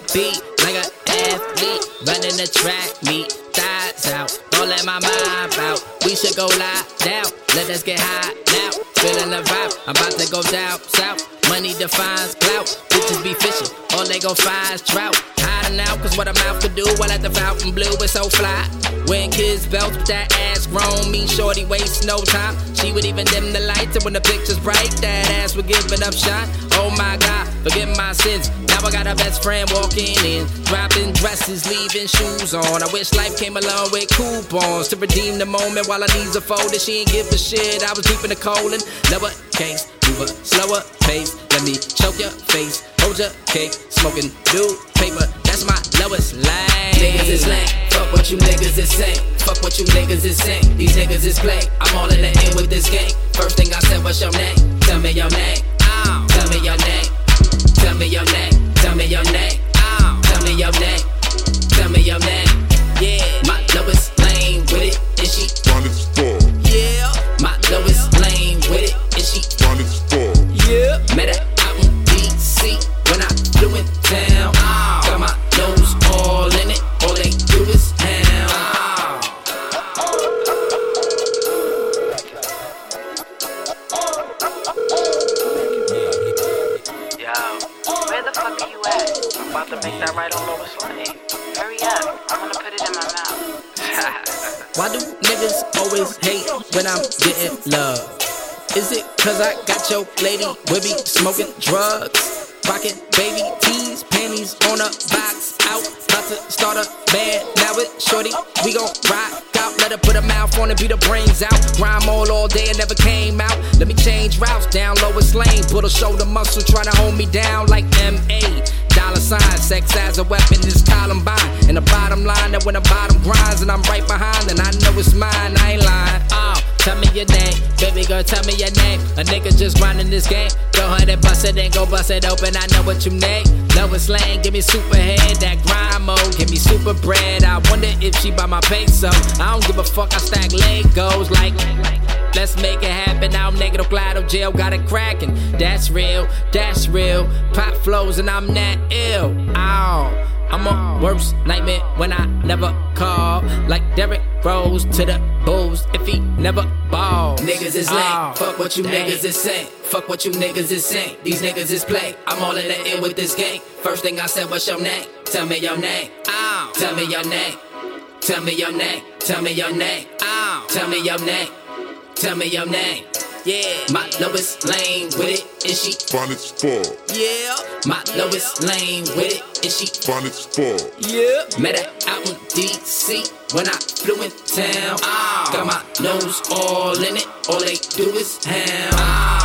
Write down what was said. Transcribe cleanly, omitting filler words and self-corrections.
beat like an athlete, running the track meet. Thighs out, don't let my mind out. We should go lie down, let us get high now. Feeling the vibe, I'm about to go down south. Money defines clout, bitches be fishing, all they gon' find is trout. Hiding out, cause what a mouth could do while at the fountain blue is so fly. When kids belt with that ass grown, mean shorty wastes no time. She would even dim the lights, and when the picture's bright, that ass would give it up shine. Oh my God, forgive my sins. Now I got a best friend walking in, dropping dresses, leaving shoes on. I wish life came along with coupons to redeem the moment while her knees are folded. She ain't give a shit, I was deep in the colon. Lower case, move a slower pace. Let me choke your face, hold your cake, smoking new paper, that's my lowest lane. Niggas is lame, fuck what you niggas is saying. Fuck what you niggas is saying, these niggas is play. I'm all in the end with this game. First thing I said, what's your name? Tell me your name. Tell me your name. Tell me your name. Tell me your name. Tell me your name. Tell me your name. Yeah, my lowest lane with it, and she run it for. Yeah, my lowest lane with it, and she run it for. Yeah, met her out in D.C. when I flew in town. Got my nose all in it, all they do is hound. Yo, where the fuck are you at? I'm about to make that right on Lois Lane. Hurry up, I'm gonna put it in my mouth. Why do niggas always hate when I'm getting love? Is it cause I got your lady with me smoking drugs? Rockin' baby tees, panties on a box out. About to start a band, now with shorty, we gon' rock out. Let her put her mouth on and beat her brains out. Rhyme all day and never came out. Let me change routes down lowest lane. Put a shoulder muscle tryna hold me down like M.A. Dollar sign, sex as a weapon is Columbine. And the bottom line that when the bottom grinds and I'm right behind, and I know it's mine, I ain't lying. Tell me your name, baby girl, tell me your name. A nigga just grinding this game. Go ahead and bust it, then go bust it open. I know what you need. Lowest lane, give me super head, that grind mode, give me super bread. I wonder if she buy my peso. I don't give a fuck, I stack Legos like. Let's make it happen. Now I'm negative, claro, jail got it cracking. That's real, that's real. Pop flows and I'm that ill. Ow. I'm a worst nightmare when I never call. Like Derrick Rose to the Bulls if he never ball. Niggas is lame, fuck what you niggas is saying. Fuck what you niggas is saying, these niggas is play. I'm all in the end with this game. First thing I said, what's your name? Tell me your name. Tell me your name. Tell me your name. Tell me your name. Tell me your name. Tell me your name. Yeah, my lowest lane with it, and she run it for. Yeah, my lowest lane with it, and she run it for. Yeah, met her out in D.C. when I flew in town. Got my nose all in it, all they do is hound.